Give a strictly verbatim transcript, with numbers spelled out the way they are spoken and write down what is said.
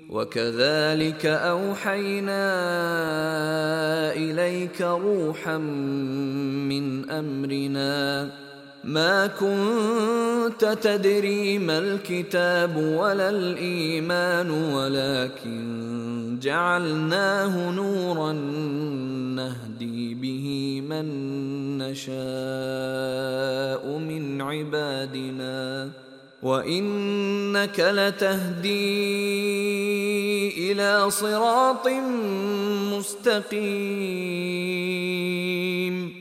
وكذلك أوحينا إليك روحا من أمرنا ما كنت تدري ما الكتاب ولا الإيمان ولكن جعلناه نورا نهدي به من نشاء من عبادنا وإنك لتهدي إلى صراط مستقيم